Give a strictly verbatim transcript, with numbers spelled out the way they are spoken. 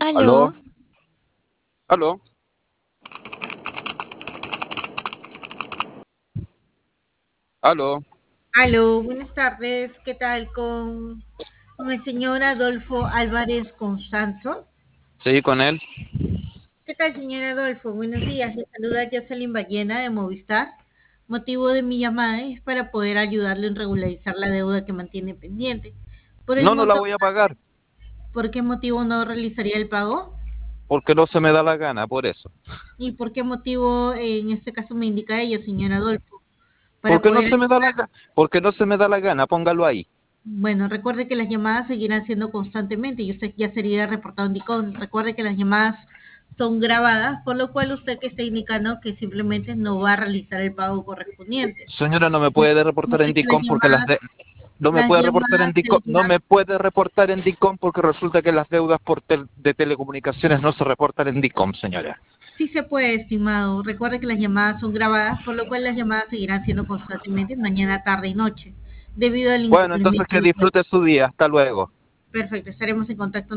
Aló, Aló, aló, aló. Aló, buenas tardes. ¿Qué tal con, con el señor Adolfo Álvarez Constanzo? Sí, con él. ¿Qué tal, señor Adolfo? Buenos días. Le saluda Jocelyn Ballena de Movistar. Motivo de mi llamada es para poder ayudarle en regularizar la deuda que mantiene pendiente. Por el No, no la monto, voy a pagar ¿por qué motivo no realizaría el pago? porque no se me da la gana, por eso. ¿Y por qué motivo, eh, en este caso, me indica ello, señor Adolfo? Para Porque no poder se me da la gana, porque no se me da la gana, póngalo ahí. Bueno, recuerde que las llamadas seguirán siendo constantemente y usted ya sería reportado en DICOM. Recuerde que las llamadas son grabadas, por lo cual usted que está indicando que simplemente no va a realizar el pago correspondiente. Señora, no me puede reportar en Recuerde que las DICOM porque las de... llamadas, No me las puede reportar en llamadas DICOM, no seguirán. me puede reportar en DICOM porque resulta que las deudas por tel- de telecomunicaciones no se reportan en DICOM, señora. Sí se puede, estimado. Recuerde que las llamadas son grabadas, por lo cual las llamadas seguirán siendo constantemente mañana, tarde y noche, debido al Bueno, entonces incumplimiento que del juez. disfrute su día. Hasta luego. Perfecto, estaremos en contacto.